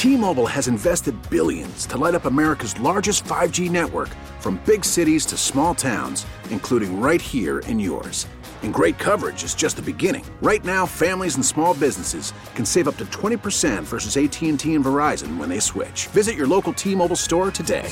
T-Mobile has invested billions to light up America's largest 5G network, from big cities to small towns, including right here in yours. And great coverage is just the beginning. Right now, families and small businesses can save up to 20% versus AT&T and Verizon when they switch. Visit your local T-Mobile store today.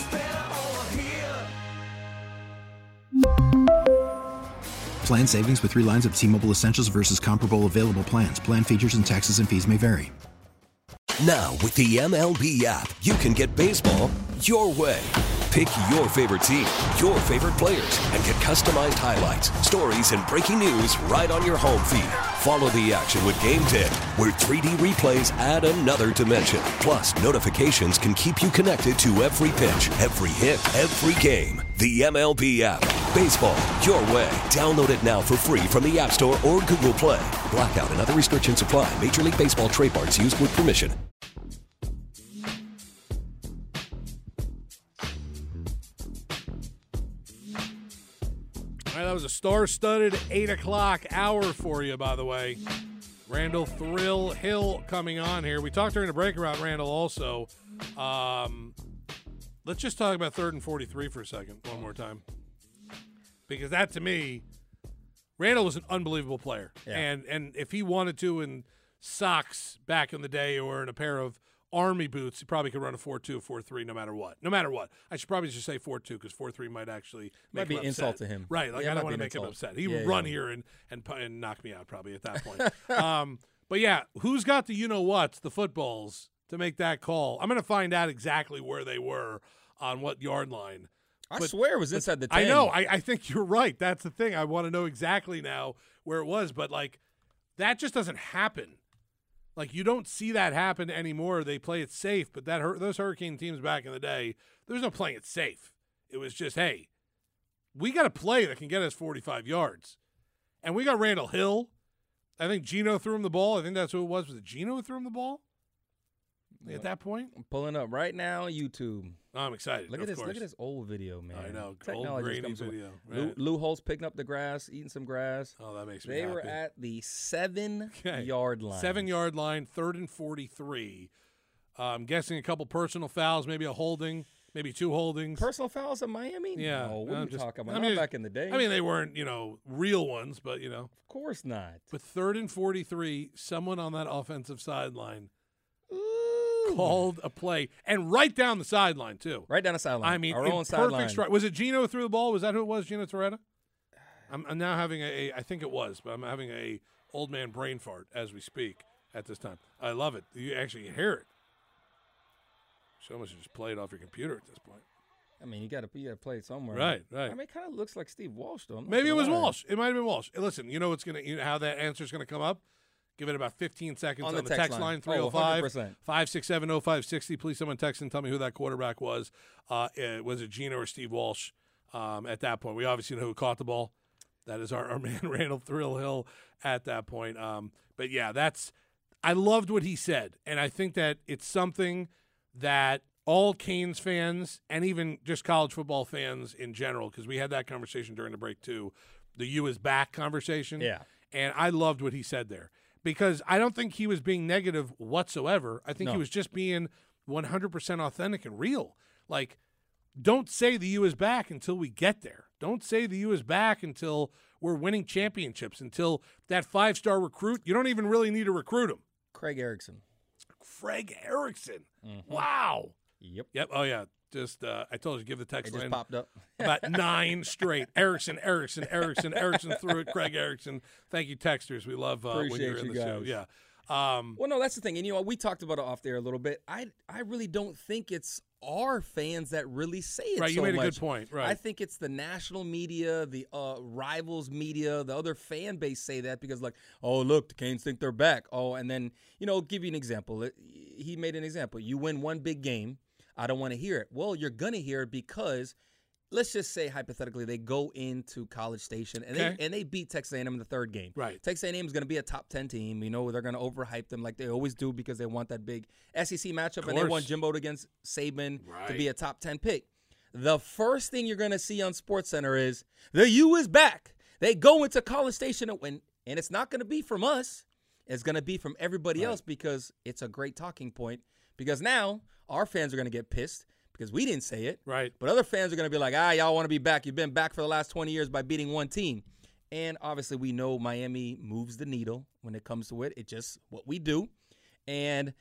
Plan savings with 3 lines of T-Mobile Essentials versus comparable available plans. Plan features and taxes and fees may vary. Now, with the MLB app, you can get baseball your way. Pick your favorite team, your favorite players, and get customized highlights, stories, and breaking news right on your home feed. Follow the action with Game Day, where 3D replays add another dimension. Plus, notifications can keep you connected to every pitch, every hit, every game. The MLB app. Baseball your way. Download it now for free from the App Store or Google Play. Blackout and other restrictions apply. Major League Baseball trademarks used with permission. All right, that was a star-studded 8 o'clock hour for you, by the way. Randall Thrill Hill coming on here. We talked during the break about Randall also. Let's just talk about 3rd and 43 for a second, one more time. Because that, to me, Randall was an unbelievable player. Yeah. And if he wanted to in socks back in the day or in a pair of Army boots, he probably could run a 4.2, 4.3 no matter what. No matter what. I should probably just say 4.2 because 4.3 might actually make him upset. Insult to him. Right. Like, I don't want to make him upset. He would run here and knock me out probably at that point. But, yeah, who's got the you-know-whats, the footballs, to make that call? I'm going to find out exactly where they were on what yard line. I swear it was inside the 10. I know. I think you're right. That's the thing. I want to know exactly now where it was. But, like, that just doesn't happen. Like, you don't see that happen anymore. They play it safe. But those Hurricane teams back in the day, there was no playing it safe. It was just, hey, we got a play that can get us 45 yards. And we got Randall Hill. I think Geno threw him the ball. I think that's who it was. Was it Geno who threw him the ball at that point? I'm pulling up right now YouTube. Oh, I'm excited. Look at this old video, man. I know. Old Grady video. Right. Lou Holtz picking up the grass, eating some grass. Oh, that makes me happy. happy. They were at the 7-yard line. 7-yard line, 3rd and 43. I'm guessing a couple personal fouls, maybe a holding, maybe 2 holdings. Personal fouls in Miami? Yeah. No, what are you talking about? Not back in the day. I mean, they weren't, real ones, but, Of course not. But 3rd and 43, someone on that offensive sideline called a play, and right down the sideline too. Right down the sideline. I mean, our own sideline. Strike. Was it Geno who threw the ball? Was that who it was? Geno Torretta? I'm now having I think it was, but I'm having a old man brain fart as we speak at this time. I love it. You actually hear it. Someone should just play it off your computer at this point. I mean, you got to play it somewhere. Right. I mean, it kind of looks like Steve Walsh, though. Maybe it was Walsh. It might have been Walsh. Listen, how that answer is going to come up? Give it about 15 seconds on the text line 305-567-0560. Please, someone text and tell me who that quarterback was. Was it Geno or Steve Walsh at that point? We obviously know who caught the ball. That is our man, Randall Thrill Hill, at that point. But, yeah, I loved what he said, and I think that it's something that all Canes fans and even just college football fans in general, because we had that conversation during the break too, the "you is back" conversation. Yeah. And I loved what he said there. Because I don't think he was being negative whatsoever. I think he was just being 100% authentic and real. Like, don't say the U is back until we get there. Don't say the U is back until we're winning championships, until that 5-star recruit. You don't even really need to recruit him. Craig Erickson. Mm-hmm. Wow. Yep. Oh, yeah. Just, I told you, give the text line. It just popped up. About 9 straight. Erickson threw it. Craig Erickson. Thank you, texters. We love when you're in the show. Yeah. Well, no, that's the thing. And, we talked about it off there a little bit. I really don't think it's our fans that really say it right, so you made much. A good point. Right. I think it's the national media, the rivals media, the other fan base say that because, like, oh, look, the Canes think they're back. Oh, and then, give you an example. He made an example. You win one big game. I don't want to hear it. Well, you're going to hear it because let's just say hypothetically they go into College Station and they beat Texas A&M in the 3rd game. Right. Texas A&M is going to be a top 10 team. They're going to overhype them like they always do because they want that big SEC matchup and they want Jimbo against Saban to be a top 10 pick. The first thing you're going to see on SportsCenter is the U is back. They go into College Station and win, and it's not going to be from us. It's going to be from everybody else because it's a great talking point. Because now our fans are going to get pissed because we didn't say it. Right. But other fans are going to be like, y'all want to be back. You've been back for the last 20 years by beating one team. And obviously we know Miami moves the needle when it comes to it. It's just what we do. And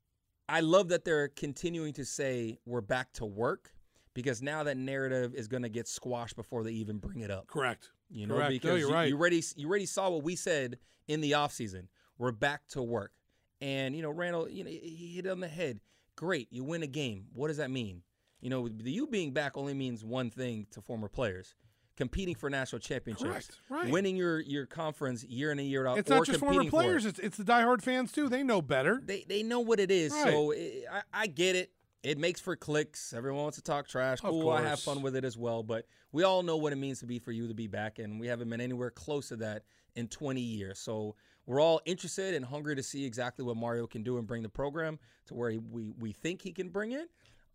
I love that they're continuing to say we're back to work because now that narrative is going to get squashed before they even bring it up. Correct. You know, Correct. because you're right. you already saw what we said in the offseason. We're back to work. And, Randall, he hit it on the head. Great. You win a game. What does that mean? You being back only means one thing to former players. Competing for national championships. Correct. Right. Winning your conference year in and year out. It's or not just former competing for players. It's the diehard fans, too. They know better. They know what it is. Right. So I get it. It makes for clicks. Everyone wants to talk trash. Cool. I have fun with it as well. But we all know what it means for you to be back, and we haven't been anywhere close to that in 20 years. So we're all interested and hungry to see exactly what Mario can do and bring the program to where we think he can bring it.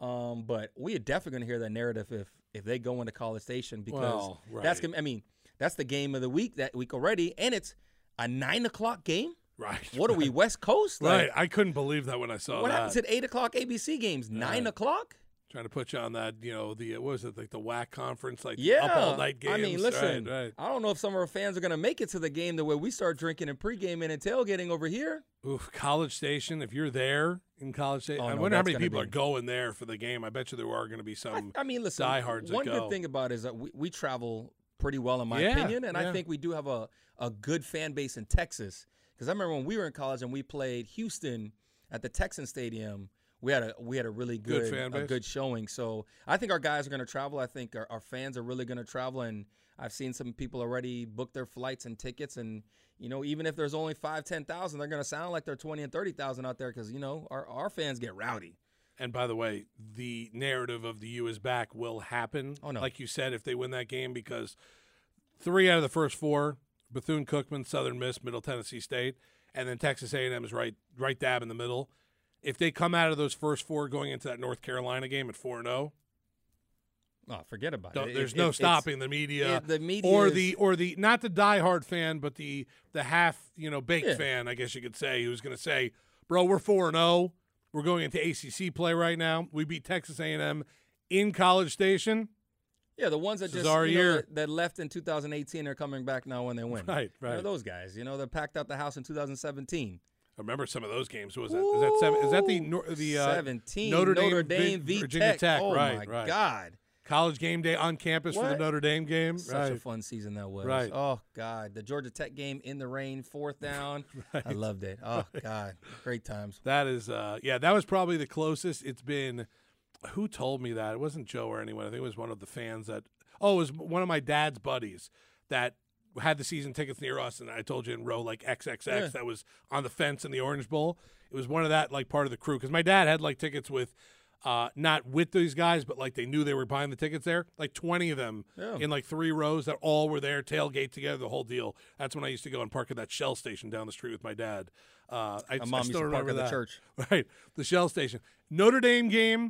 But we are definitely going to hear that narrative if they go into College Station because that's the game of the week that week already, and it's a 9:00 game. Right. What are we, West Coast? Right. I couldn't believe that when I saw what that. happens at 8:00 ABC games? 9:00. Trying to put you on that, what was it, like the WAC conference, like Yeah. up all night games. I mean, listen, Right. I don't know if some of our fans are going to make it to the game the way we start drinking and pregame and tailgating over here. Oof, College Station, if you're there in College Station, I wonder how many people are going there for the game. I bet you there are going to be some I mean, listen, diehards one that go. good thing about it is that we travel pretty well, in my opinion, and I think we do have a good fan base in Texas. Because I remember when we were in college and we played Houston at the Texan Stadium, we had a really good fan base. A good showing. So I think our guys are going to travel. I think our fans are really going to travel. And I've seen some people already book their flights and tickets. And, even if there's only 5,000-10,000, they're going to sound like they're 20,000 and 30,000 out there because, our fans get rowdy. And by the way, the narrative of the U is back will happen. Oh, no. Like you said, if they win that game, because 3 out of the first 4, Bethune-Cookman, Southern Miss, Middle Tennessee State, and then Texas A&M is right dab in the middle. If they come out of those first 4 going into that North Carolina game at 4-0, forget about it. There's no stopping the media. The media or the not the diehard fan, but the half baked fan, I guess you could say, who's going to say, "Bro, we're 4-0. We're going into ACC play right now. We beat Texas A&M in College Station." Yeah, the ones that this just is our year. That left in 2018 are coming back now when they win. Right. They're those guys. They packed out the house in 2017. I remember some of those games. Who was that? Is that the 17 Notre Dame v. Virginia Tech? Oh right, my God! College game day on campus for the Notre Dame game. Such a fun season that was. Right. Oh God, the Georgia Tech game in the rain, 4th down. I loved it. Oh God, great times. That is, that was probably the closest it's been. Who told me that? It wasn't Joe or anyone. I think it was one of the fans that. Oh, it was one of my dad's buddies that had the season tickets near us, and I told you in row like XXX that was on the fence in the Orange Bowl. It was one of that like part of the crew because my dad had like tickets with. Not with these guys, but like they knew they were buying the tickets there. Like 20 of them in like 3 rows that all were there, tailgate together, the whole deal. That's when I used to go and park at that Shell station down the street with my dad. My mom I used still to park remember at that. the church. Right, the Shell station. Notre Dame game,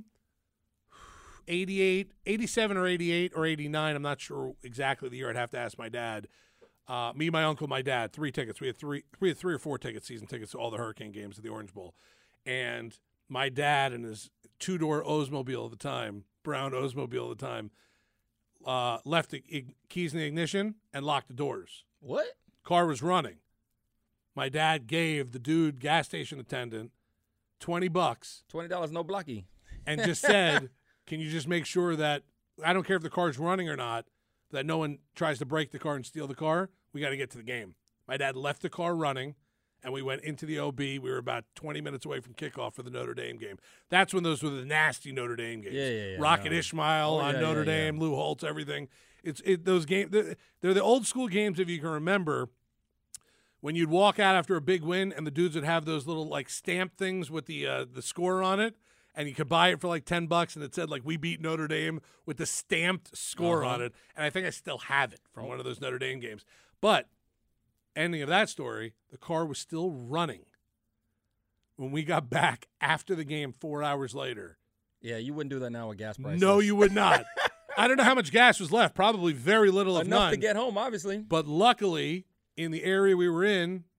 87 or 88 or 89. I'm not sure exactly the year. I'd have to ask my dad. Me, my uncle, my dad, 3 tickets. We had 3 or 4 tickets, season tickets to all the Hurricane games at the Orange Bowl. And my dad and his 2-door Oldsmobile at the time, brown Oldsmobile at the time, left the keys in the ignition and locked the doors. What? Car was running. My dad gave the dude, gas station attendant, $20, $20, no blocky, and just said, "Can you just make sure that I don't care if the car's running or not, that no one tries to break the car and steal the car? We got to get to the game." My dad left the car running. And we went into the OB. We were about 20 minutes away from kickoff for the Notre Dame game. That's when those were the nasty Notre Dame games. Yeah. Rocket Ishmael on Notre Dame, Lou Holtz, everything. Those games. They're the old school games, if you can remember, when you'd walk out after a big win and the dudes would have those little like stamp things with the score on it, and you could buy it for like $10, and it said like "We beat Notre Dame" with the stamped score on it. And I think I still have it from one of those Notre Dame games. But ending of that story, the car was still running when we got back after the game 4 hours later. Yeah, you wouldn't do that now with gas prices. No, you would not. I don't know how much gas was left. Probably very little, if enough none. to get home, obviously. But luckily, in the area we were in,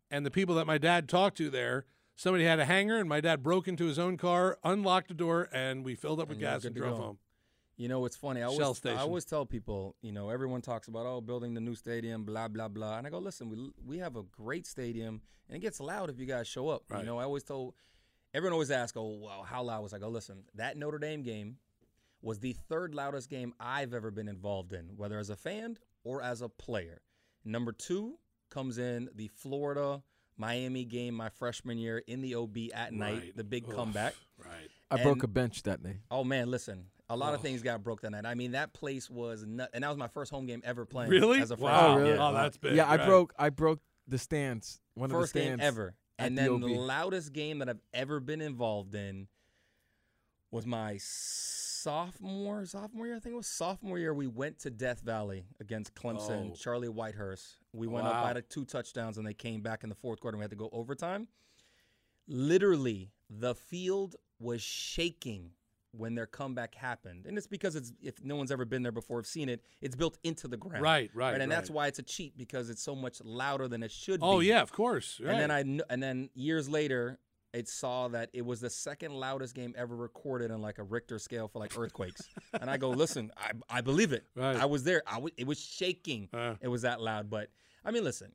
and the people that my dad talked to there, somebody had a hanger, and my dad broke into his own car, unlocked the door, and we filled up with gas and drove home. You know, it's funny. I station. always tell people, you know, everyone talks about, building the new stadium, blah, blah, blah. And I go, listen, we have a great stadium, and it gets loud if you guys show up. Right. You know, everyone always asks, well, how loud was I? Go, listen, that Notre Dame game was the third loudest game I've ever been involved in, whether as a fan or as a player. Number 2 comes in the Florida-Miami game my freshman year in the OB at night, the big comeback. Right. I broke a bench that day. Oh, man, listen. A lot of things got broke that night. I mean, that place was nuts. And that was my first home game ever playing. Really? As a freshman. Wow. Really? Oh, that's big. Yeah, right. I broke the stands. One First of the stands game ever. And the then OB. the loudest game that I've ever been involved in was my sophomore year. I think it was sophomore year. We went to Death Valley against Clemson, Charlie Whitehurst. We went up by 2 touchdowns, and they came back in the fourth quarter, and we had to go overtime. Literally, the field was shaking when their comeback happened. And it's because if no one's ever been there before, have seen it, it's built into the ground. Right. And that's why it's a cheat, because it's so much louder than it should be. Oh, yeah, of course. Right. And then years later, it saw that it was the second loudest game ever recorded on like a Richter scale for like earthquakes. And I go, listen, I believe it. Right. I was there. It was shaking. It was that loud. But, I mean, listen,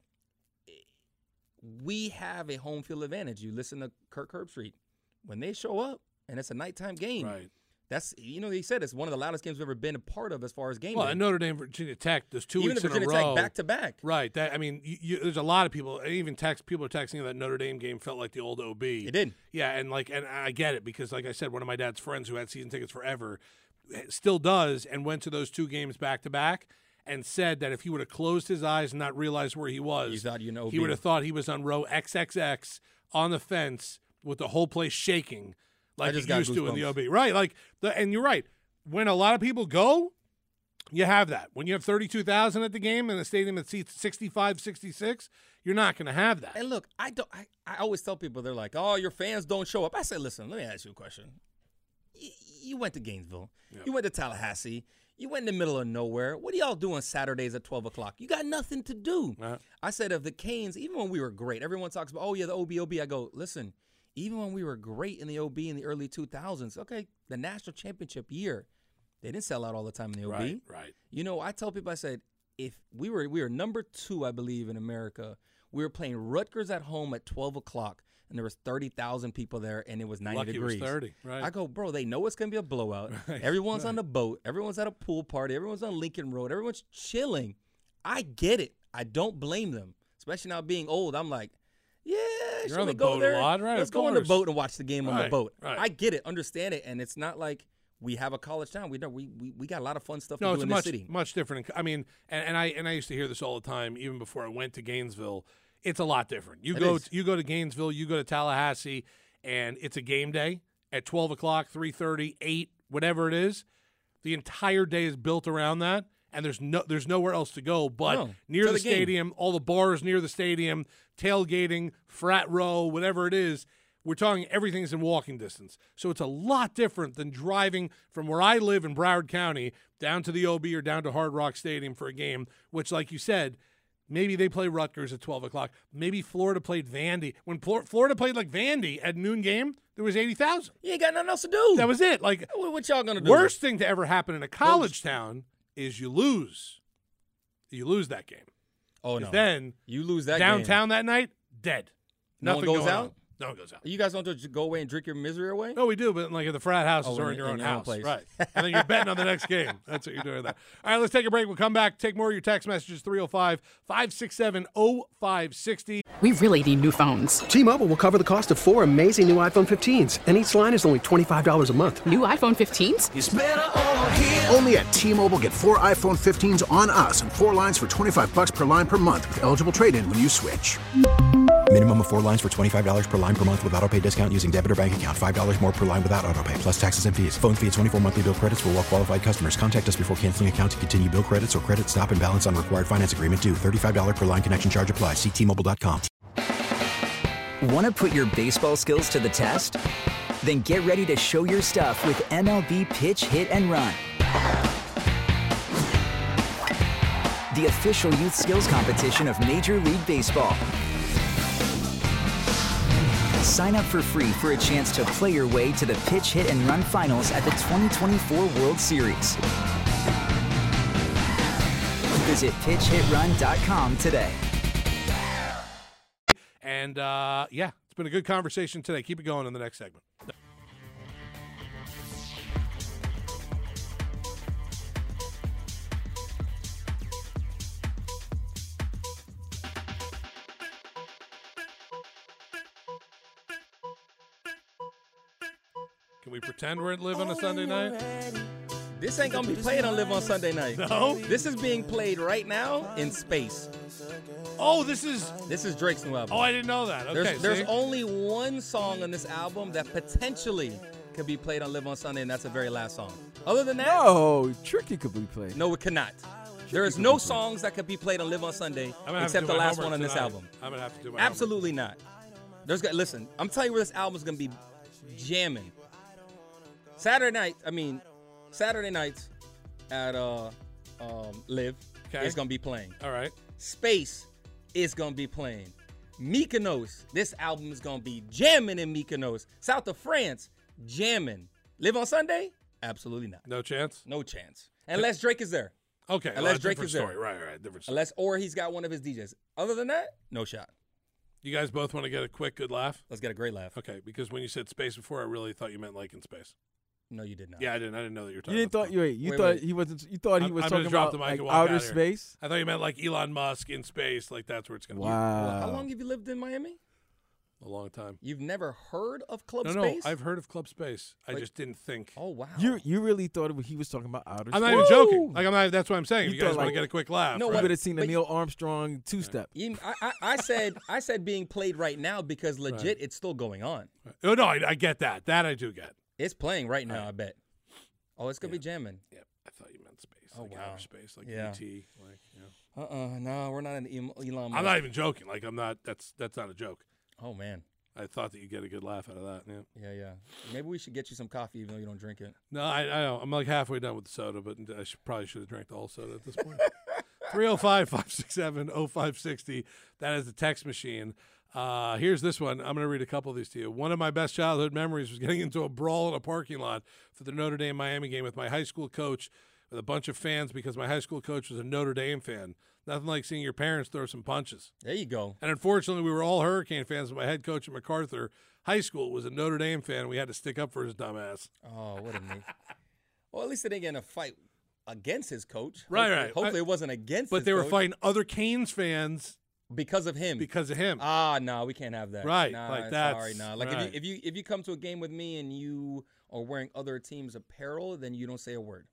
we have a home field advantage. You listen to Kirk Herbstreit. When they show up, and it's a nighttime game. Right. That's, he said it's one of the loudest games we've ever been a part of as far as game Well, day. and Notre Dame, Virginia Tech, there's 2 Even weeks in a row. Virginia Tech back-to-back. Right. That, I mean, there's a lot of people, even people are texting that Notre Dame game felt like the old OB. It did. Yeah, and I get it, because like I said, one of my dad's friends who had season tickets forever still does, and went to those 2 games back-to-back, and said that if he would have closed his eyes and not realized where he was, he would have thought he was on row XXX on the fence with the whole place shaking. Like you used to in the OB. Right. And you're right. When a lot of people go, you have that. When you have 32,000 at the game and the stadium that seats 65, 66, you're not going to have that. And look, I always tell people, they're like, oh, your fans don't show up. I say, listen, let me ask you a question. You went to Gainesville. Yep. You went to Tallahassee. You went in the middle of nowhere. What are y'all doing Saturdays at 12 o'clock? You got nothing to do. I said, of the Canes, even when we were great, everyone talks about, the OB. I go, listen, even when we were great in the OB in the early 2000s, okay, the national championship year, they didn't sell out all the time in the OB. Right. You know, I tell people, I said, if we were number 2, I believe, in America. We were playing Rutgers at home at 12 o'clock, and there was 30,000 people there, and it was 90 degrees. It was 30, right. I go, bro, they know it's going to be a blowout. Right. Everyone's on the boat. Everyone's at a pool party. Everyone's on Lincoln Road. Everyone's chilling. I get it. I don't blame them, especially now being old. I'm like, yeah, you're on the go boat there? a lot, right? Let's go on the boat and watch the game on the boat. Right. I get it, understand it, and it's not like we have a college town. We got a lot of fun stuff to do in the city. Much different. I mean, and I used to hear this all the time, even before I went to Gainesville. It's a lot different. You go to Gainesville, you go to Tallahassee, and it's a game day at 12 o'clock, 3:30, 8, whatever it is. The entire day is built around that. And there's nowhere else to go but near the stadium, all the bars near the stadium, tailgating, frat row, whatever it is. We're talking everything's in walking distance. So it's a lot different than driving from where I live in Broward County down to the OB or down to Hard Rock Stadium for a game, which, like you said, maybe they play Rutgers at 12 o'clock. Maybe Florida played Vandy. When Florida played like Vandy at noon game, there was 80,000. You ain't got nothing else to do. That was it. Like, what y'all going to do? Worst thing to ever happen in a college town is you lose. You lose that game. Oh, no. Then you lose that downtown that night, dead. Nothing goes out? No one goes out. You guys don't just go away and drink your misery away? No, we do, but like at the frat houses or in your own house. Place. Right. And then you're betting on the next game. That's what you're doing there. All right, let's take a break. We'll come back, take more of your text messages, 305-567-0560. We really need new phones. T-Mobile will cover the cost of 4 amazing new iPhone 15s, and each line is only $25 a month. New iPhone 15s? It's better over here. Only at T-Mobile, get 4 iPhone 15s on us and 4 lines for $25 per line per month with eligible trade-in when you switch. Minimum of 4 lines for $25 per line per month with autopay discount using debit or bank account. $5 more per line without autopay, plus taxes and fees. Phone fee at 24 monthly bill credits for well-qualified customers. Contact us before canceling account to continue bill credits or credit stop and balance on required finance agreement due. $35 per line connection charge applies. See T-Mobile.com. Want to put your baseball skills to the test? Then get ready to show your stuff with MLB Pitch, Hit, and Run. The official youth skills competition of Major League Baseball. Sign up for free for a chance to play your way to the Pitch Hit and Run Finals at the 2024 World Series. Visit pitchhitrun.com today. And, it's been a good conversation today. Keep it going in the next segment. Can we pretend we're at Live on a Sunday night? This ain't going to be played on Live on Sunday night. No? This is being played right now in space. Oh, this is Drake's new album. Oh, I didn't know that. Okay, there's only one song on this album that potentially could be played on Live on Sunday, and that's the very last song. Other than that, no, Tricky could be played. No, it cannot. There is no songs that could be played on Live on Sunday except the last one on this album. I'm gonna have to do my Absolutely not. Listen, I'm telling you where this album is gonna be jamming. Saturday nights at Live is gonna be playing. All right. Space is gonna be playing. Mykonos, this album is gonna be jamming in Mykonos. South of France, jamming. Live on Sunday? Absolutely not. No chance? No chance. Unless Drake is there. Okay. Unless Drake is there. Right. Different story. Or he's got one of his DJs. Other than that, no shot. You guys both want to get a quick good laugh? Let's get a great laugh. Okay, because when you said space before, I really thought you meant like in space. No, you did not. Yeah, I didn't know that you were talking. You didn't about thought you thought he wasn't. You thought he was talking about like outer space. I thought you meant like Elon Musk in space, like that's where it's going to be. Wow. Well, how long have you lived in Miami? A long time. You've never heard of Club Space? No, I've heard of Club Space. I just didn't think. Oh wow. You really thought he was talking about outer space? I'm not even joking. Like I'm not. That's what I'm saying. You guys want to get a quick laugh. No, you would have seen the Neil Armstrong two-step. I said being played right now because legit it's still going on. Oh no, I get that. That I do get. It's playing right now. I bet. Oh, it's gonna be jamming. Yeah, I thought you meant space. Oh like wow, outer space, like ET. Like no, we're not in Elon Musk. I'm not even joking. Like I'm not. That's not a joke. Oh man. I thought that you'd get a good laugh out of that. Yeah. Maybe we should get you some coffee, even though you don't drink it. No, I know. I'm like halfway done with the soda, but I probably should have drank the whole soda at this point. 305-567-0560. That is the text machine. Here's this one. I'm going to read a couple of these to you. One of my best childhood memories was getting into a brawl in a parking lot for the Notre Dame-Miami game with my high school coach with a bunch of fans because my high school coach was a Notre Dame fan. Nothing like seeing your parents throw some punches. There you go. And unfortunately, we were all Hurricane fans, but my head coach at MacArthur High School was a Notre Dame fan. We had to stick up for his dumb ass. Oh, what a neat. Well, at least they didn't get in a fight against his coach. Right. Hopefully it wasn't against but his they were coach. fighting other Canes fans because of him. No, we can't have that. Right. Nah, like that. Sorry, nah. Like right. if you come to a game with me and you are wearing other teams' apparel, then you don't say a word.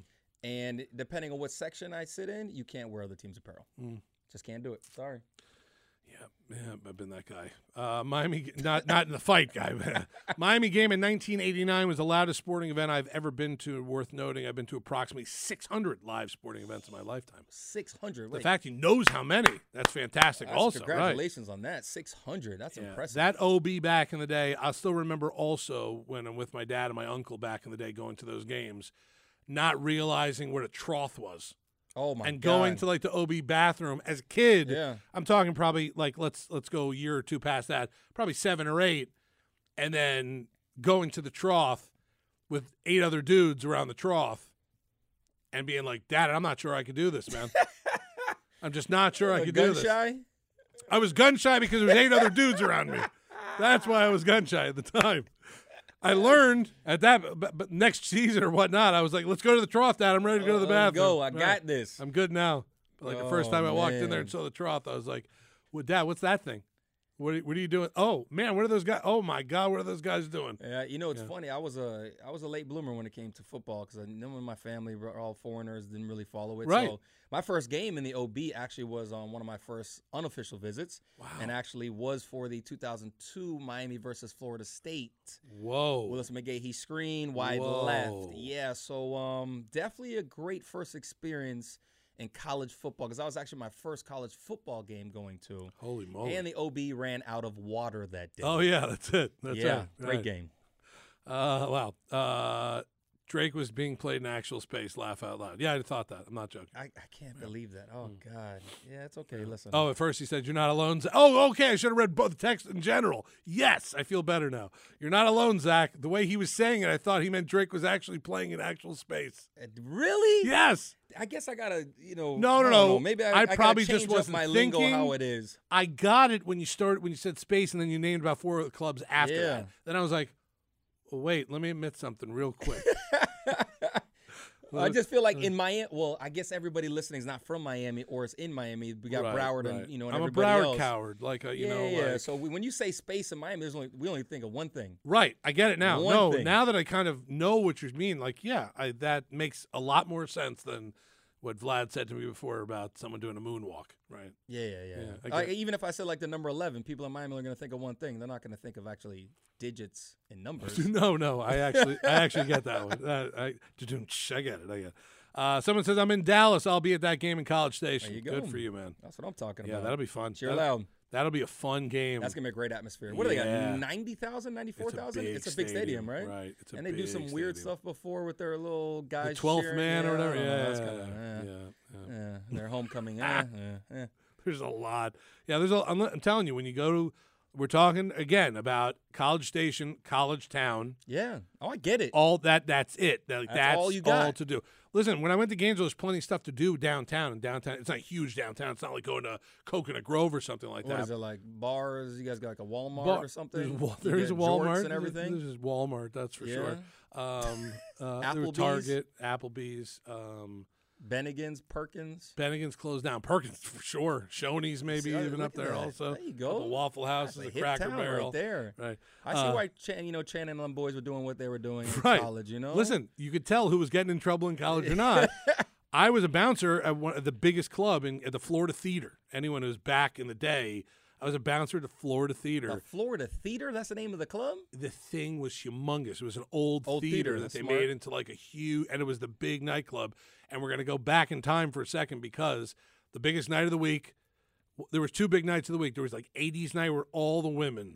And depending on what section I sit in, you can't wear other teams' apparel. Just can't do it. Sorry. Yeah, I've been that guy. Miami, not in the fight guy. Miami game in 1989 was the loudest sporting event I've ever been to. Worth noting, I've been to approximately 600 live sporting events in my lifetime. 600. The fact he knows how many, that's fantastic. Also, congratulations on that. 600. That's impressive. That OB back in the day, I still remember also when I'm with my dad and my uncle back in the day going to those games, not realizing what a trough was. Oh my God. And going to like the OB bathroom as a kid. Yeah. I'm talking probably like let's go a year or two past that, probably 7 or 8, and then going to the trough with 8 other dudes around the trough and being like, Dad, I'm not sure I could do this, man. I'm just not sure I could do this. Gun shy? I was gun shy because there was 8 other dudes around me. That's why I was gun shy at the time. I learned at that, but next season or whatnot, I was like, let's go to the trough, Dad. I'm ready to go to the bathroom. Go. I got this. I'm good now. But like the first time I walked in there and saw the trough, I was like, well, Dad, what's that thing? What are you doing? Oh, man, what are those guys? Oh, my God, what are those guys doing? Yeah, it's funny. I was a late bloomer when it came to football because none of my family were all foreigners, didn't really follow it. Right. So my first game in the OB actually was on one of my first unofficial visits. Wow. And actually was for the 2002 Miami versus Florida State. Whoa. Willis McGahee screen, wide left. Yeah, so definitely a great first experience in college football because that was actually my first college football game going to. Holy moly. And the OB ran out of water that day. Oh, yeah, that's it. That's yeah, right. Great game. Wow. Drake was being played in actual space. Laugh out loud. Yeah, I thought that. I'm not joking. I can't believe that. Oh, God. Yeah, it's okay. Listen. Oh, at first he said, you're not alone. Oh, okay. I should have read both the text in general. Yes, I feel better now. You're not alone, Zach. The way he was saying it, I thought he meant Drake was actually playing in actual space. Really? Yes. I guess I got to, No. Maybe I probably change just wasn't up my thinking lingo how it is. I got it when you said space, and then you named about 4 clubs after that. Then I was like, wait, let me admit something real quick. I just feel like in Miami, well, I guess everybody listening is not from Miami or is in Miami. We got Broward and, and I'm everybody a Broward else. coward. Yeah. So when you say space in Miami, we only think of one thing. Right. I get it now. One thing. Now that I kind of know what you mean, that makes a lot more sense than what Vlad said to me before about someone doing a moonwalk, right? Yeah. Even if I said the number 11, people in Miami are going to think of one thing. They're not going to think of actually digits and numbers. No. I actually get that one. I get it. Someone says, I'm in Dallas. I'll be at that game in College Station. There you go. Good for you, man. That's what I'm talking about. Yeah, that'll be fun. Cheer loud. That'll be a fun game. That's going to be a great atmosphere. What do they got, 90,000, 94,000? It's a big stadium, right? Right. It's a and they do some weird stuff before with their little guys the 12th man or whatever. Yeah. Their homecoming. There's a lot. Yeah, I'm telling you, when you go to, we're talking, again, about College Station, College Town. Yeah. Oh, I get it. That's it. That's all you got. All to do. Listen, when I went to Gainesville, there's plenty of stuff to do downtown. And downtown, it's not huge downtown. It's not like going to Coconut Grove or something like that. What is it, like bars? You guys got a Walmart or something? There's a Walmart and everything. There's Walmart, that's for sure. Applebee's. Target, Applebee's. Bennigan's closed down. Perkins for sure. Shoney's maybe even up there also. There you go. The Waffle House, the Cracker Barrel. Right there. Right. I see why Channing and them boys were doing what they were doing in college. Listen, you could tell who was getting in trouble in college or not. I was a bouncer at the biggest club at the Florida Theater. Anyone who's back in the day. I was a bouncer at the Florida Theater. The Florida Theater? That's the name of the club? The thing was humongous. It was an old theater that they made into a huge, and it was the big nightclub. And we're going to go back in time for a second because the biggest night of the week, there was 2 big nights of the week. There was 80s night where all the women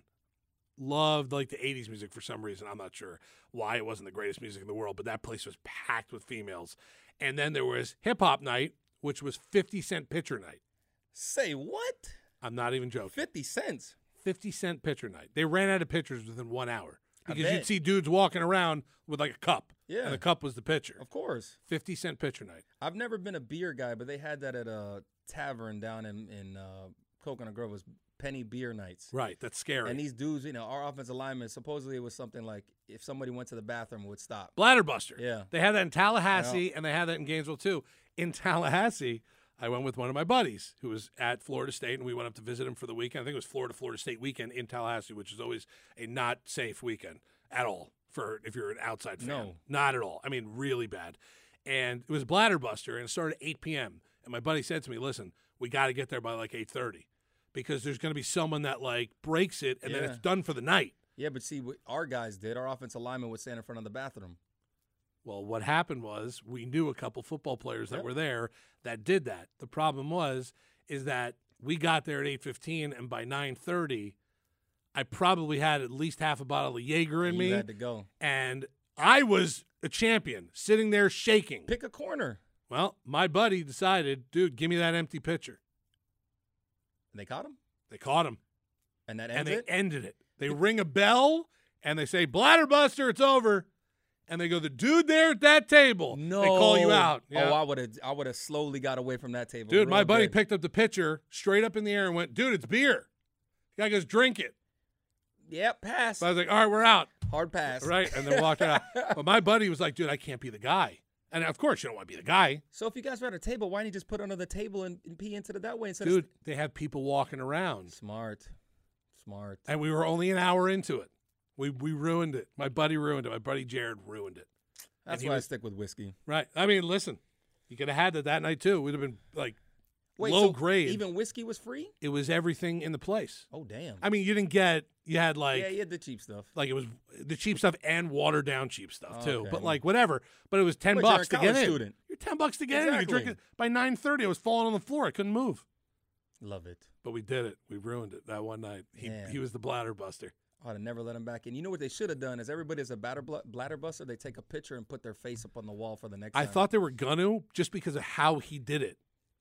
loved the 80s music for some reason. I'm not sure why it wasn't the greatest music in the world, but that place was packed with females. And then there was hip hop night, which was 50-cent pitcher night. Say what? I'm not even joking. 50 cents. 50-cent pitcher night. They ran out of pitchers within 1 hour because you'd see dudes walking around with a cup. Yeah. And the cup was the pitcher. Of course. 50-cent pitcher night. I've never been a beer guy, but they had that at a tavern down in Coconut Grove. It was Penny Beer Nights. Right. That's scary. And these dudes, our offensive linemen, supposedly it was something like if somebody went to the bathroom, it would stop. Bladderbuster. Yeah. They had that in Tallahassee, and they had that in Gainesville, too. In Tallahassee, I went with one of my buddies who was at Florida State, and we went up to visit him for the weekend. I think it was Florida State weekend in Tallahassee, which is always a not safe weekend at all for if you're an outside fan. No. Not at all. I mean, really bad. And it was Bladderbuster, and it started at 8 p.m. And my buddy said to me, listen, we got to get there by 8:30 because there's going to be someone that breaks it, and then it's done for the night. Yeah, but see, what our guys did, our offensive lineman would stand in front of the bathroom. Well, what happened was we knew a couple football players that were there that did that. The problem is that we got there at 8:15, and by 9:30, I probably had at least half a bottle of Jaeger in me. You had to go. And I was a champion, sitting there shaking. Pick a corner. Well, my buddy decided, dude, give me that empty pitcher. And they caught him? They caught him. And that ended it? And they ended it. They ring a bell, and they say, Bladderbuster, it's over. And they go, the dude there at that table. No. They call you out. Yeah. Oh, I would have slowly got away from that table. Dude, my buddy picked up the pitcher straight up in the air and went, dude, it's beer. The guy goes, drink it. Yep, pass. So I was like, all right, we're out. Hard pass. Right, and then walked out. But my buddy was like, dude, I can't be the guy. And, of course, you don't want to be the guy. So if you guys were at a table, why didn't you just put it under the table and pee into it that way instead Dude, they have people walking around. Smart. And we were only an hour into it. We ruined it. My buddy ruined it. My buddy Jared ruined it. That's why I stick with whiskey. Right. I mean, listen, you could have had that night, too. It would have been, low grade. Even whiskey was free? It was everything in the place. Oh, damn. I mean, you had Yeah, you had the cheap stuff. It was the cheap stuff and watered down cheap stuff, too. Okay. But, whatever. But it was $10 to get in. Student. You're $10 to get in. You drink it. By 9:30, I was falling on the floor. I couldn't move. Love it. But we did it. We ruined it that one night. He was the Bladderbuster. I'd have never let him back in. You know what they should have done is everybody is a bladder buster. They take a picture and put their face up on the wall for the next time. I thought they were going to just because of how he did it.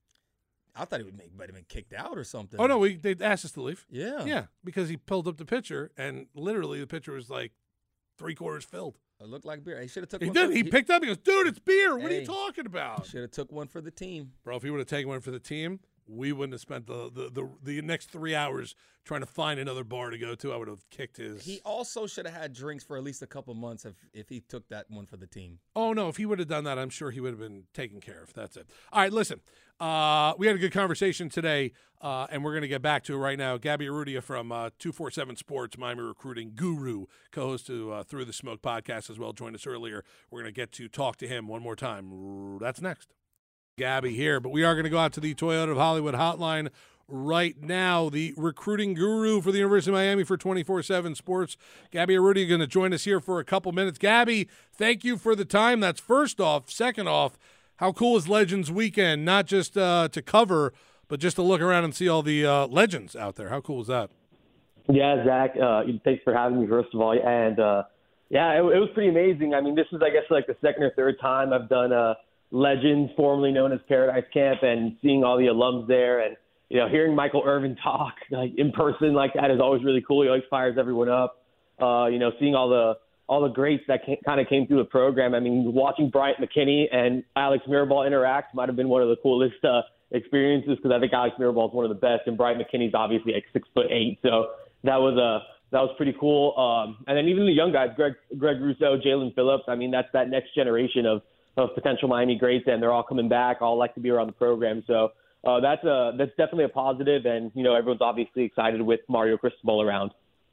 I thought he might have been kicked out or something. Oh, no, they asked us to leave. Yeah. Yeah, because he pulled up the pitcher, and literally the pitcher was like 3/4 filled. It looked like beer. He should have took one. He did. He picked up. He goes, dude, it's beer. What are you talking about? Should have took one for the team. Bro, if he would have taken one for the team, we wouldn't have spent the next 3 hours trying to find another bar to go to. I would have kicked his. He also should have had drinks for at least a couple months if he took that one for the team. Oh, no. If he would have done that, I'm sure he would have been taken care of. That's it. All right, listen. We had a good conversation today, and we're going to get back to it right now. Gabby Arudia from 247 Sports, Miami recruiting guru, co-host to Through the Smoke podcast as well, joined us earlier. We're going to get to talk to him one more time. That's next. Gabby here, but we are going to go out to the Toyota of Hollywood hotline right now. The recruiting guru for the University of Miami for 247 Sports, Gabby Arudia, going to join us here for a couple minutes. Gabby, thank you for the time. That's first off. Second off, how cool is Legends Weekend? Not just to cover, but just to look around and see all the legends out there. How cool is that? Yeah, Zach, thanks for having me, first of all. And, it was pretty amazing. I mean, this is, I guess, like the second or third time I've done Legends, formerly known as Paradise Camp, and seeing all the alums there. And, hearing Michael Irvin talk like in person like that is always really cool. He always fires everyone up. Seeing all the greats that kind of came through the program. I mean, watching Bryant McKinney and Alex Mirabal interact might have been one of the coolest experiences, because I think Alex Mirabal is one of the best, and Bryant McKinney's obviously like 6'8", so that was pretty cool. And then even the young guys, Greg Russo, Jalen Phillips. I mean, that's that next generation of potential Miami greats, and they're all coming back. All like to be around the program, so that's definitely a positive. And everyone's obviously excited with Mario Cristobal around.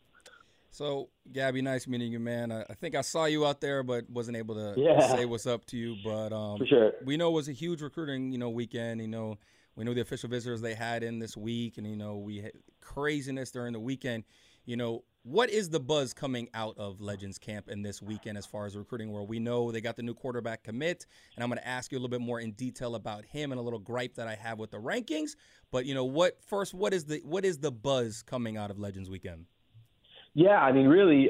So, Gabby, nice meeting you, man. I think I saw you out there, but wasn't able to say what's up to you. But for sure. We know it was a huge recruiting, weekend. We know the official visitors they had in this week, and we had craziness during the weekend. What is the buzz coming out of Legends Camp in this weekend as far as the recruiting world? We know they got the new quarterback commit, and I'm going to ask you a little bit more in detail about him and a little gripe that I have with the rankings. But what is the buzz coming out of Legends Weekend? Yeah, I mean, really,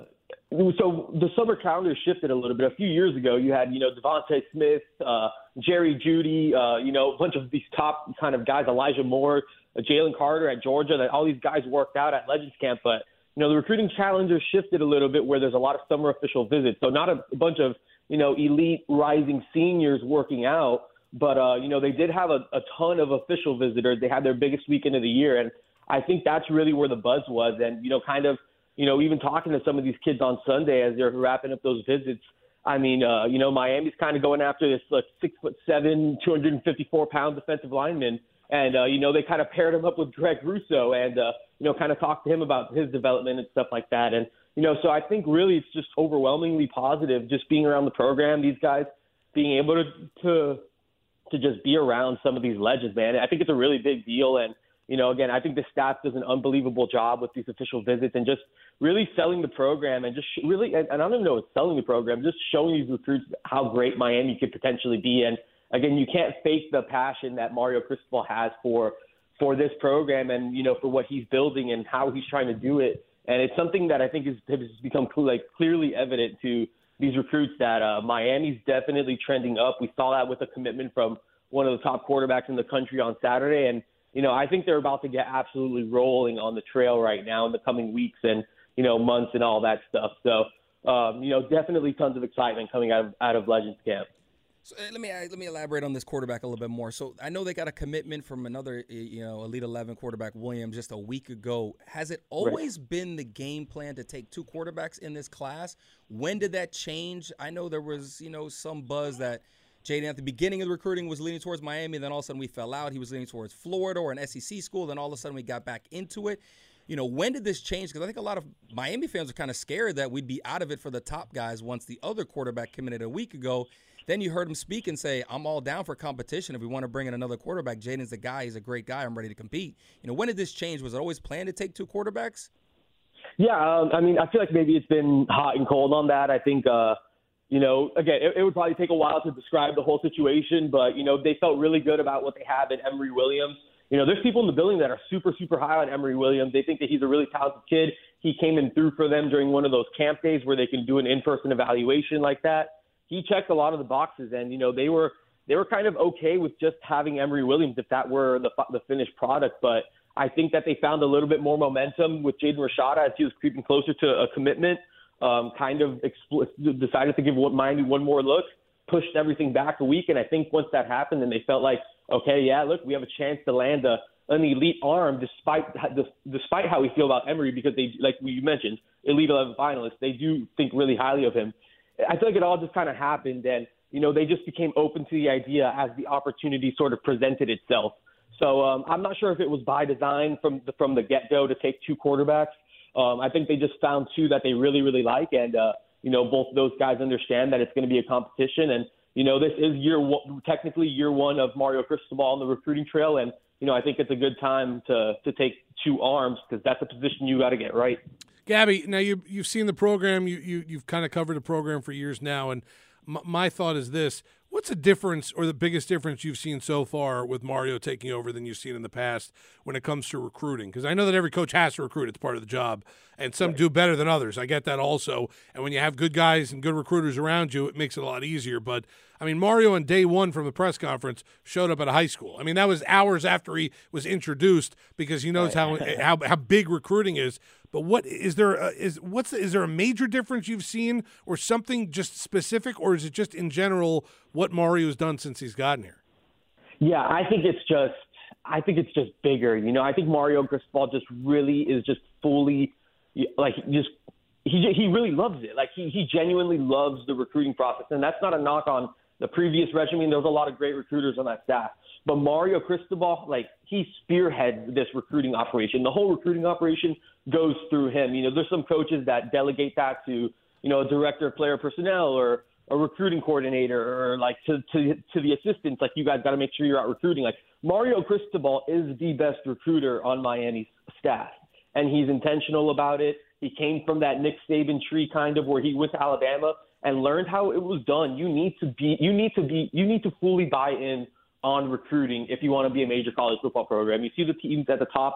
so the summer calendar shifted a little bit. A few years ago, you had, Devontae Smith, Jerry Jeudy, a bunch of these top kind of guys, Elijah Moore, Jalen Carter at Georgia, that all these guys worked out at Legends Camp. But, the recruiting calendar shifted a little bit, where there's a lot of summer official visits. So not a bunch of, elite rising seniors working out, but, they did have a ton of official visitors. They had their biggest weekend of the year. And I think that's really where the buzz was. And, even talking to some of these kids on Sunday as they're wrapping up those visits, I mean, Miami's kind of going after this 6'7", 254-pound defensive lineman. And, they kind of paired him up with Greg Russo and, kind of talked to him about his development and stuff like that. And, so I think really it's just overwhelmingly positive just being around the program, these guys being able to just be around some of these legends, man. I think it's a really big deal. And, again, I think the staff does an unbelievable job with these official visits and just really selling the program and just really, and I don't even know it's selling the program, just showing these recruits how great Miami could potentially be. And again, you can't fake the passion that Mario Cristobal has for this program and, for what he's building and how he's trying to do it. And it's something that I think has become clearly evident to these recruits that Miami's definitely trending up. We saw that with a commitment from one of the top quarterbacks in the country on Saturday. And, I think they're about to get absolutely rolling on the trail right now in the coming weeks and, months and all that stuff. So, definitely tons of excitement coming out of Legends Camp. So let me elaborate on this quarterback a little bit more. So I know they got a commitment from another, Elite 11 quarterback, Williams, just a week ago. Has it always been the game plan to take two quarterbacks in this class? When did that change? I know there was, some buzz that Jaden at the beginning of the recruiting was leaning towards Miami, then all of a sudden we fell out. He was leaning towards Florida or an SEC school, then all of a sudden we got back into it. When did this change? Because I think a lot of Miami fans are kind of scared that we'd be out of it for the top guys once the other quarterback committed a week ago. Then you heard him speak and say, I'm all down for competition. If we want to bring in another quarterback, Jaden's the guy. He's a great guy. I'm ready to compete. When did this change? Was it always planned to take two quarterbacks? Yeah, I mean, I feel like maybe it's been hot and cold on that. I think, again, it would probably take a while to describe the whole situation, but, they felt really good about what they have in Emory Williams. There's people in the building that are super, super high on Emory Williams. They think that he's a really talented kid. he came in through for them during one of those camp days where they can do an in-person evaluation like that. He checked a lot of the boxes, and, they were kind of okay with just having Emory Williams if that were the finished product. But I think that they found a little bit more momentum with Jaden Rashada as he was creeping closer to a commitment, decided to give Miami one more look, pushed everything back a week. And I think once that happened, then they felt like, okay, yeah, look, we have a chance to land an elite arm despite how we feel about Emory, because they, like you mentioned, Elite 11 finalist. They do think really highly of him. I feel like it all just kind of happened, and they just became open to the idea as the opportunity sort of presented itself. So I'm not sure if it was by design from the get-go to take two quarterbacks. I think they just found two that they really, really like, and both those guys understand that it's going to be a competition. And this is technically year one of Mario Cristobal on the recruiting trail, and I think it's a good time to take two arms, because that's a position you got to get right. Gabby, now you've seen the program. You've kind of covered the program for years now, and my thought is this: what's the difference, or the biggest difference you've seen so far with Mario taking over than you've seen in the past when it comes to recruiting? Because I know that every coach has to recruit; it's part of the job, and some do better than others. I get that also. And when you have good guys and good recruiters around you, it makes it a lot easier. But I mean, Mario on day one from the press conference showed up at a high school. I mean, that was hours after he was introduced, because he knows how big recruiting is. But what is there? Is there a major difference you've seen, or something just specific, or is it just in general what Mario's done since he's gotten here? Yeah, I think it's just bigger. I think Mario Cristobal just really is just fully he really loves it. Like he genuinely loves the recruiting process, and that's not a knock on the previous regimen. There was a lot of great recruiters on that staff. But Mario Cristobal, he spearheads this recruiting operation. The whole recruiting operation goes through him. There's some coaches that delegate that to, a director of player personnel or a recruiting coordinator, or to the assistants. You guys got to make sure you're out recruiting. Mario Cristobal is the best recruiter on Miami's staff, and he's intentional about it. He came from that Nick Saban tree kind of, where he went to Alabama and learned how it was done. You need to fully buy in on recruiting if you want to be a major college football program. You see the teams at the top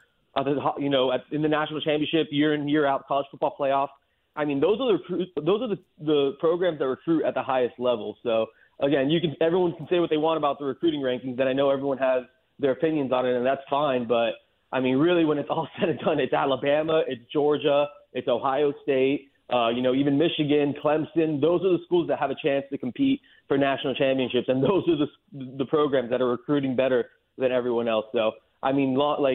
in the national championship year in, year out, college football playoff. I mean, those are the programs that recruit at the highest level. So again, everyone can say what they want about the recruiting rankings, and I know everyone has their opinions on it, and that's fine. But I mean, really, when it's all said and done, it's Alabama, it's Georgia, it's Ohio State, even Michigan, Clemson. Those are the schools that have a chance to compete for national championships, and those are the programs that are recruiting better than everyone else. So, I mean,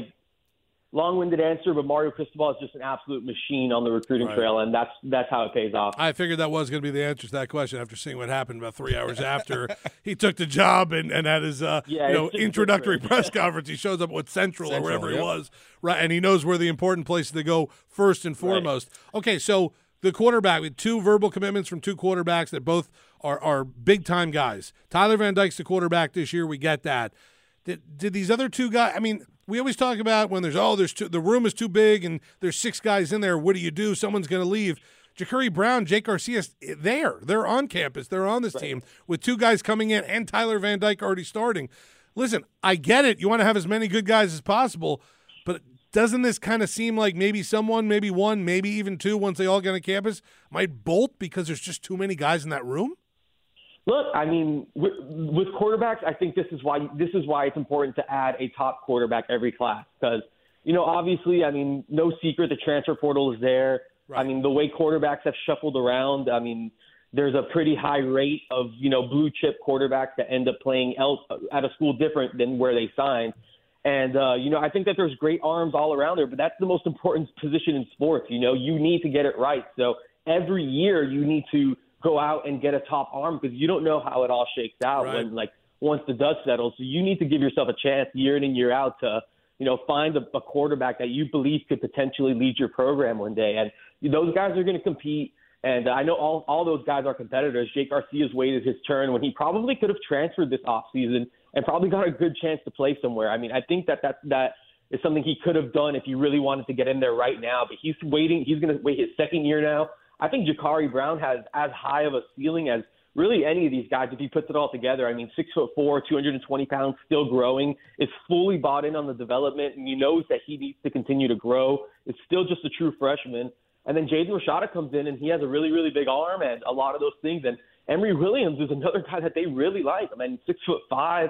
long-winded answer, but Mario Cristobal is just an absolute machine on the recruiting trail, and that's how it pays off. I figured that was going to be the answer to that question after seeing what happened about 3 hours after he took the job and had his introductory press conference. He shows up with Central or wherever he was, right? And he knows where the important places to go first and foremost. Right. Okay, so the quarterback, with 2 verbal commitments from 2 quarterbacks that both are big-time guys. Tyler Van Dyke's the quarterback this year. We get that. Did these other 2 guys – I mean, we always talk about when the room is too big and there's 6 guys in there, what do you do? Someone's going to leave. Ja'Curry Brown, Jake Garcia, they're on campus. They're on this team with 2 guys coming in and Tyler Van Dyke already starting. Listen, I get it. You want to have as many good guys as possible, but doesn't this kind of seem like maybe someone, maybe 1, maybe even 2, once they all get on campus, might bolt because there's just too many guys in that room? Look, I mean, with quarterbacks, I think this is why it's important to add a top quarterback every class, because, obviously, I mean, no secret the transfer portal is there. Right. I mean, the way quarterbacks have shuffled around, I mean, there's a pretty high rate of, blue chip quarterbacks that end up playing at a school different than where they signed. And, I think that there's great arms all around there, but that's the most important position in sports. You need to get it right. So every year you need to go out and get a top arm, because you don't know how it all shakes out when, once the dust settles. So you need to give yourself a chance year in and year out to, find a quarterback that you believe could potentially lead your program one day. And those guys are going to compete. And I know all those guys are competitors. Jake Garcia's waited his turn when he probably could have transferred this offseason and probably got a good chance to play somewhere. I mean, I think that is something he could have done if he really wanted to get in there right now. But he's waiting. He's going to wait his second year now. I think Ja'Curry Brown has as high of a ceiling as really any of these guys, if he puts it all together. I mean, 6'4", 220 pounds, still growing, is fully bought in on the development, and he knows that he needs to continue to grow. It's still just a true freshman. And then Jaden Rashada comes in, and he has a really, really big arm and a lot of those things. And Emory Williams is another guy that they really like. I mean, 6'5",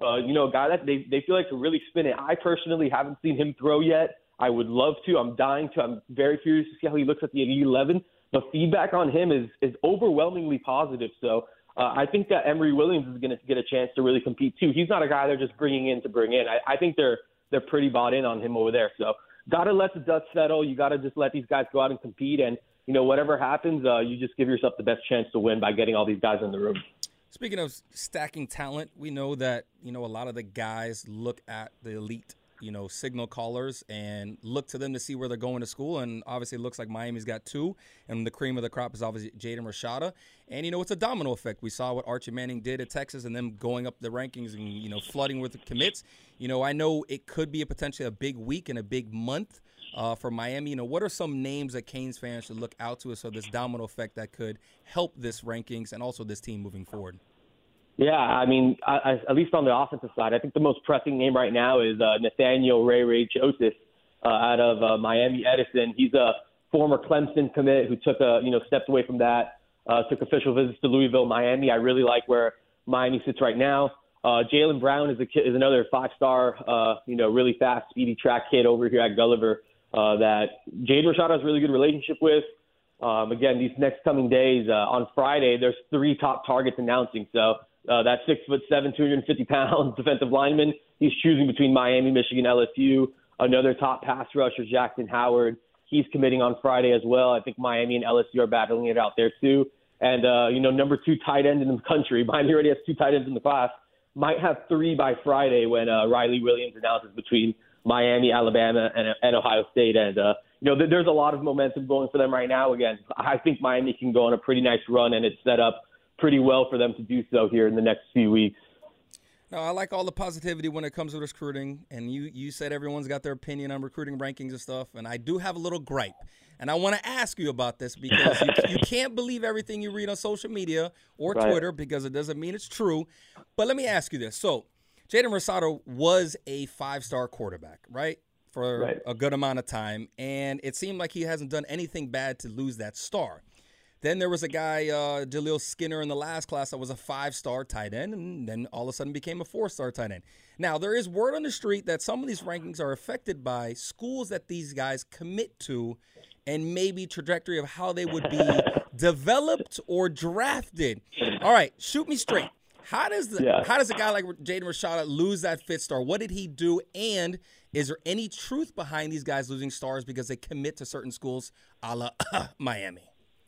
a guy that they feel like can really spin it. I personally haven't seen him throw yet. I would love to. I'm dying to. I'm very curious to see how he looks at the Elite 11. The feedback on him is overwhelmingly positive. So I think that Emory Williams is going to get a chance to really compete too. He's not a guy they're just bringing in to bring in. I think they're pretty bought in on him over there. So got to let the dust settle. You got to just let these guys go out and compete. And, whatever happens, you just give yourself the best chance to win by getting all these guys in the room. Speaking of stacking talent, we know that, a lot of the guys look at the elite signal callers and look to them to see where they're going to school. And obviously it looks like Miami's got two, and the cream of the crop is obviously Jaden Rashada. And, it's a domino effect. We saw what Archie Manning did at Texas and them going up the rankings and, flooding with the commits. I know it could be potentially a big week and a big month for Miami. What are some names that Canes fans should look out to so this domino effect that could help this rankings and also this team moving forward? Yeah, I mean, at least on the offensive side, I think the most pressing name right now is Nathaniel Ray Joseph out of Miami Edison. He's a former Clemson commit who took stepped away from that, took official visits to Louisville, Miami. I really like where Miami sits right now. Jaylen Brown is another 5-star, really fast, speedy track kid over here at Gulliver that Jaden Rashada has a really good relationship with. Again, these next coming days, on Friday, there's 3 top targets announcing. So that 6'7", 250-pound defensive lineman, he's choosing between Miami, Michigan, LSU. Another top pass rusher, Jackson Howard, he's committing on Friday as well. I think Miami and LSU are battling it out there too. And, number 2 tight end in the country, Miami already has 2 tight ends in the class, might have 3 by Friday when Riley Williams announces between Miami, Alabama, and Ohio State. And, there's a lot of momentum going for them right now. Again, I think Miami can go on a pretty nice run, and it's set up pretty well for them to do so here in the next few weeks. No, I like all the positivity when it comes to recruiting, and you said everyone's got their opinion on recruiting rankings and stuff, and I do have a little gripe. And I want to ask you about this because you can't believe everything you read on social media or Twitter because it doesn't mean it's true. But let me ask you this. So Jaden Rashada was a 5-star quarterback, right, for a good amount of time, and it seemed like he hasn't done anything bad to lose that star. Then there was a guy, Jaleel Skinner, in the last class that was a 5-star tight end, and then all of a sudden became a 4-star tight end. Now, there is word on the street that some of these rankings are affected by schools that these guys commit to and maybe trajectory of how they would be developed or drafted. All right, shoot me straight. How does a guy like Jaden Rashada lose that 5th star? What did he do? And is there any truth behind these guys losing stars because they commit to certain schools a la Miami?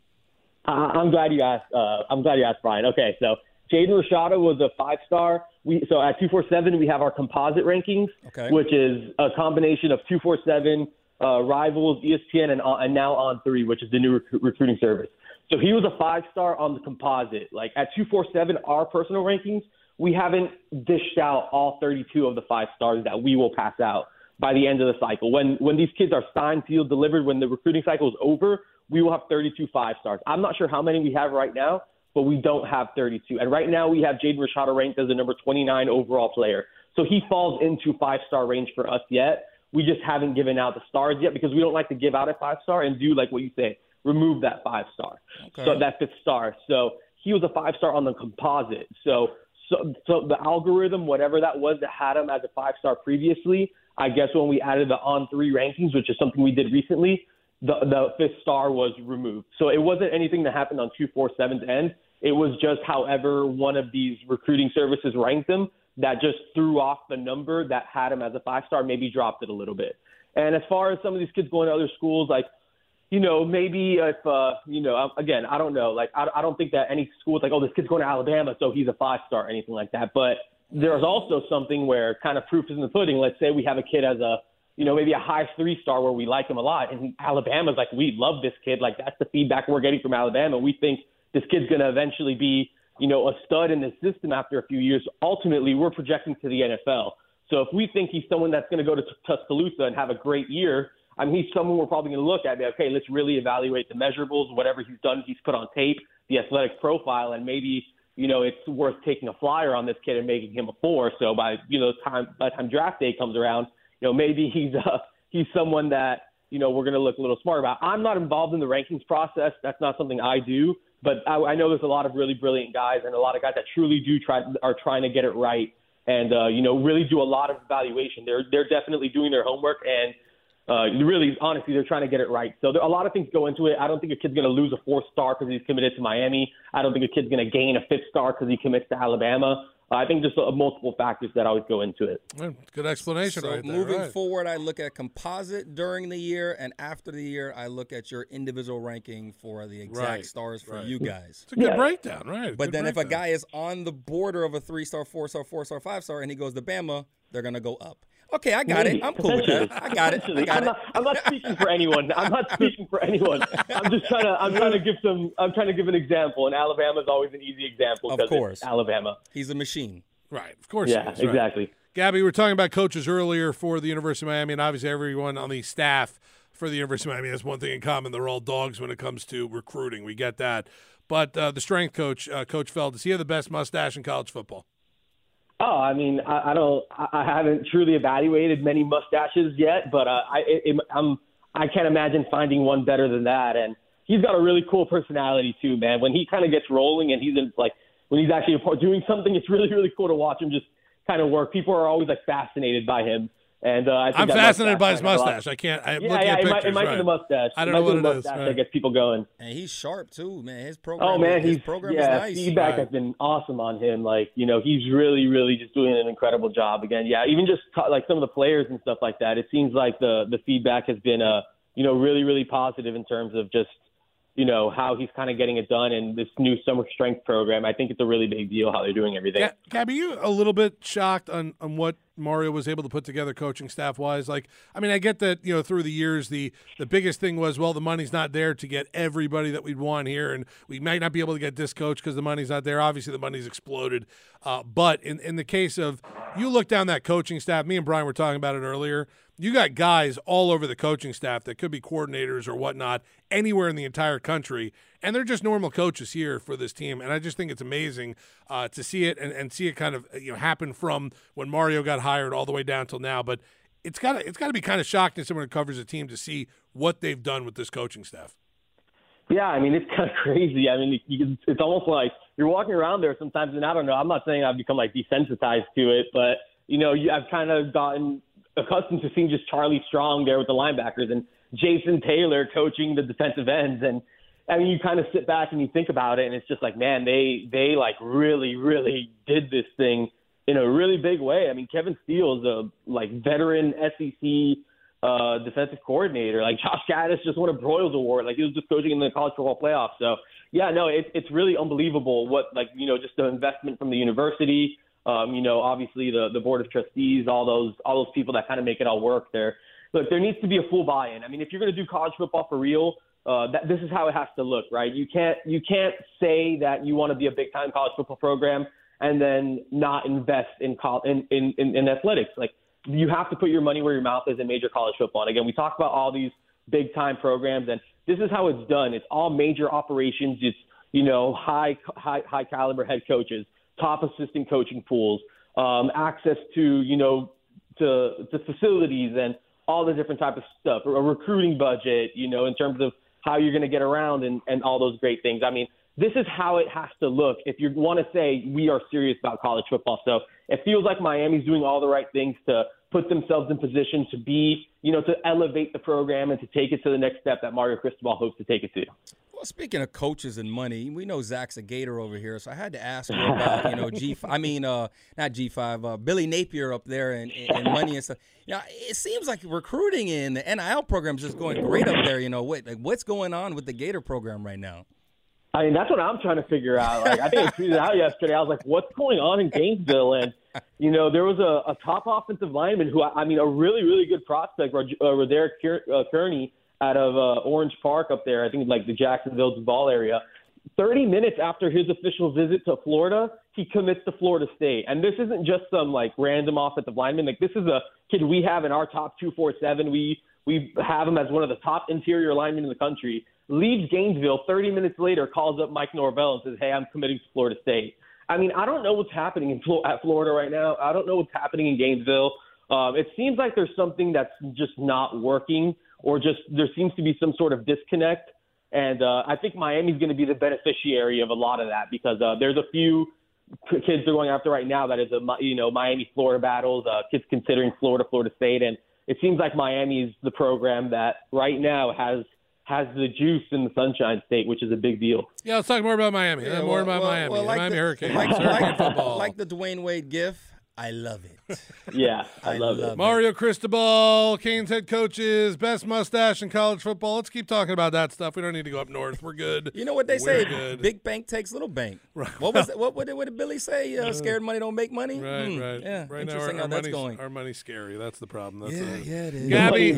I'm glad you asked. Brian. Okay, so Jaden Rashada was a 5-star. So at 247, we have our composite rankings, which is a combination of 247, Rivals, ESPN, and now On3, which is the new recruiting service. So he was a 5-star on the composite. Like at 247, our personal rankings, we haven't dished out all 32 of the 5 stars that we will pass out by the end of the cycle. When these kids are signed, sealed, delivered, when the recruiting cycle is over, we will have 32 5-stars. I'm not sure how many we have right now, but we don't have 32. And right now we have Jaden Rashada ranked as the number 29 overall player. So he falls into 5-star range for us yet. We just haven't given out the stars yet because we don't like to give out a 5-star and do like what you say, remove that 5-star. So that 5th star. So he was a 5-star on the composite. So the algorithm, whatever that was that had him as a 5-star previously, I guess when we added the On3 rankings, which is something we did recently, the 5th star was removed. So it wasn't anything that happened on 247's end. It was just however one of these recruiting services ranked him that just threw off the number that had him as a 5-star, maybe dropped it a little bit. And as far as some of these kids going to other schools, like, maybe if, again, I don't know. Like, I don't think that any school is like, oh, this kid's going to Alabama, so he's a 5-star or anything like that. But there's also something where kind of proof is in the pudding. Let's say we have a kid as a, maybe a high 3-star where we like him a lot. And Alabama's like, we love this kid. Like, that's the feedback we're getting from Alabama. We think this kid's going to eventually be, a stud in the system after a few years. Ultimately, we're projecting to the NFL. So if we think he's someone that's going to go to Tuscaloosa and have a great year, I mean, he's someone we're probably going to look at. Okay, let's really evaluate the measurables, whatever he's done, he's put on tape. the athletic profile, and maybe, it's worth taking a flyer on this kid and making him a 4. So by the time draft day comes around, maybe he's someone that, we're going to look a little smart about. I'm not involved in the rankings process. That's not something I do. But I know there's a lot of really brilliant guys and a lot of guys that truly are trying to get it right and, really do a lot of evaluation. They're definitely doing their homework and really, honestly, they're trying to get it right. So a lot of things go into it. I don't think a kid's going to lose a 4-star because he's committed to Miami. I don't think a kid's going to gain a 5th-star because he commits to Alabama. I think just multiple factors that always go into it. Good explanation right there. Moving forward, I look at composite during the year, and after the year, I look at your individual ranking for the exact stars for you guys. It's a good breakdown, right? But then if a guy is on the border of a 3-star, 4-star, 4-star, 5-star, and he goes to Bama, they're going to go up. Okay, I got it. I'm cool with that. I got it. I'm not speaking for anyone. I'm just trying to give an example, and Alabama is always an easy example. Of course, Alabama. He's a machine. Right. Of course. Yeah. He is, exactly. Right. Gabby, we were talking about coaches earlier for the University of Miami, and obviously everyone on the staff for the University of Miami has one thing in common: they're all dogs when it comes to recruiting. We get that, but the strength coach, Coach Feld, does he have the best mustache in college football? Oh, I mean, I haven't truly evaluated many mustaches yet, but I can't imagine finding one better than that. And he's got a really cool personality too, man. When he kind of gets rolling and when he's actually doing something, it's really, really cool to watch him just kind of work. People are always fascinated by him. And I'm fascinated by his mustache. It might be the mustache. I don't know what it is. That gets people going. And he's sharp too, man. His program. Oh man, his program is nice. Feedback has been awesome on him. He's really, really just doing an incredible job. Again, even just some of the players and stuff like that. It seems like the feedback has been really, really positive in terms of just how he's kind of getting it done in this new summer strength program. I think it's a really big deal how they're doing everything. Gabby, you a little bit shocked on what Mario was able to put together coaching staff-wise? I get that, through the years, the biggest thing was, the money's not there to get everybody that we'd want here, and we might not be able to get this coach because the money's not there. Obviously, the money's exploded. But in the case of, you look down that coaching staff, me and Brian were talking about it earlier, you got guys all over the coaching staff that could be coordinators or whatnot anywhere in the entire country, and they're just normal coaches here for this team. And I just think it's amazing to see it and see it kind of happen from when Mario got hired all the way down till now. But it's got to be kind of shocking to someone who covers a team to see what they've done with this coaching staff. Yeah, I mean, it's kind of crazy. I mean, it's almost like you're walking around there sometimes, and I don't know. I'm not saying I've become desensitized to it, but I've kind of gotten accustomed to seeing just Charlie Strong there with the linebackers and Jason Taylor coaching the defensive ends. And I mean, you kind of sit back and you think about it, and it's just man, they really, really did this thing in a really big way. I mean, Kevin Steele is a veteran SEC defensive coordinator. Josh Gaddis just won a Broyles Award. He was just coaching in the college football playoffs. So yeah, no, it's really unbelievable what just the investment from the university. Obviously the board of trustees, all those people that kind of make it all work there. Look, there needs to be a full buy-in. I mean, if you're going to do college football for real, this is how it has to look, right? You can't say that you want to be a big-time college football program and then not invest in athletics. You have to put your money where your mouth is in major college football. And again, we talk about all these big-time programs, and this is how it's done. It's all major operations. It's high caliber head coaches, top assistant coaching pools, access to facilities and all the different type of stuff, a recruiting budget, in terms of how you're going to get around and all those great things. I mean, this is how it has to look if you want to say we are serious about college football. So it feels like Miami's doing all the right things to put themselves in position to be, to elevate the program and to take it to the next step that Mario Cristobal hopes to take it to. Well, speaking of coaches and money, we know Zach's a Gator over here, so I had to ask you about, not G5, Billy Napier up there and money and stuff. It seems like recruiting in the NIL program is just going great up there. What's going on with the Gator program right now? I mean, that's what I'm trying to figure out. I think I tweeted out yesterday. I was like, what's going on in Gainesville? And, there was a top offensive lineman who, a really, really good prospect, Roderick Kearney, out of Orange Park up there, I think the Jacksonville Duval area. 30 minutes after his official visit to Florida, he commits to Florida State. And this isn't just some random offensive lineman. This is a kid we have in our top 247. We have him as one of the top interior linemen in the country. leaves Gainesville, 30 minutes later calls up Mike Norvell and says, hey, I'm committing to Florida State. I mean, I don't know what's happening at Florida right now. I don't know what's happening in Gainesville. It seems like there's something that's just not working, or just there seems to be some sort of disconnect. And I think Miami's going to be the beneficiary of a lot of that, because there's a few kids they're going after right now that is Miami-Florida battles, kids considering Florida State. And it seems like Miami is the program that right now has the juice in the Sunshine State, which is a big deal. Yeah, let's talk more about Miami. Miami. Miami Hurricanes. Hurricane football. Like the Dwayne Wade gif, I love it. Yeah, I love it. Mario Cristobal, Canes head coaches, best mustache in college football. Let's keep talking about that stuff. We don't need to go up north. We're good. You know what they say? Good. Big bank takes little bank. Right. What was it? What did Billy say? Scared money don't make money. Right. Yeah. Right interesting now, how that's going. Our money's scary. That's the problem. Yeah, it is.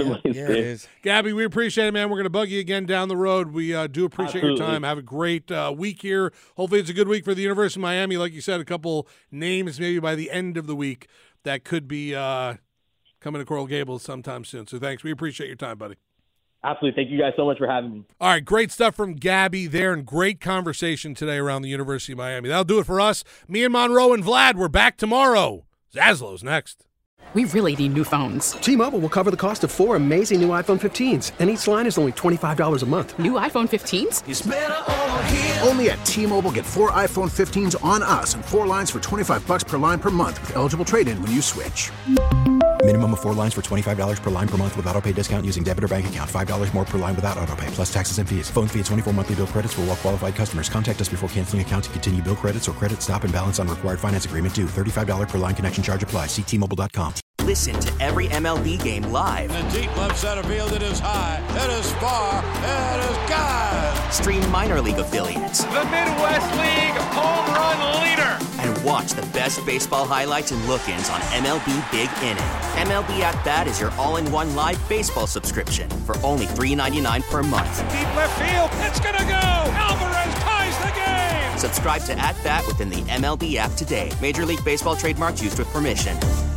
Gabby, Gabby, we appreciate it, man. We're going to bug you again down the road. We do appreciate your time. Have a great week here. Hopefully, it's a good week for the University of Miami. Like you said, a couple names maybe by the end of the week that could be coming to Coral Gables sometime soon. So thanks. We appreciate your time, buddy. Absolutely. Thank you guys so much for having me. All right, great stuff from Gabby there, and great conversation today around the University of Miami. That'll do it for us. Me and Monroe and Vlad, we're back tomorrow. Zaslow's next. We really need new phones. T-Mobile will cover the cost of 4 amazing new iPhone 15s, and each line is only $25 a month. New iPhone 15s? It's better over here. Only at T-Mobile, get 4 iPhone 15s on us and 4 lines for $25 per line per month with eligible trade-in when you switch. Minimum of 4 lines for $25 per line per month with autopay discount using debit or bank account. $5 more per line without autopay, plus taxes and fees. Phone fee at 24 monthly bill credits for well-qualified customers. Contact us before canceling account to continue bill credits or credit stop and balance on required finance agreement due. $35 per line connection charge applies. See T-Mobile.com. Listen to every MLB game live. In the deep left center field, it is high, it is far, it is gone. Stream minor league affiliates. The Midwest League home run leader. And watch the best baseball highlights and look-ins on MLB Big Inning. MLB At Bat is your all-in-one live baseball subscription for only $3.99 per month. Deep left field, it's gonna go. Alvarez ties the game. Subscribe to At Bat within the MLB app today. Major League Baseball trademarks used with permission.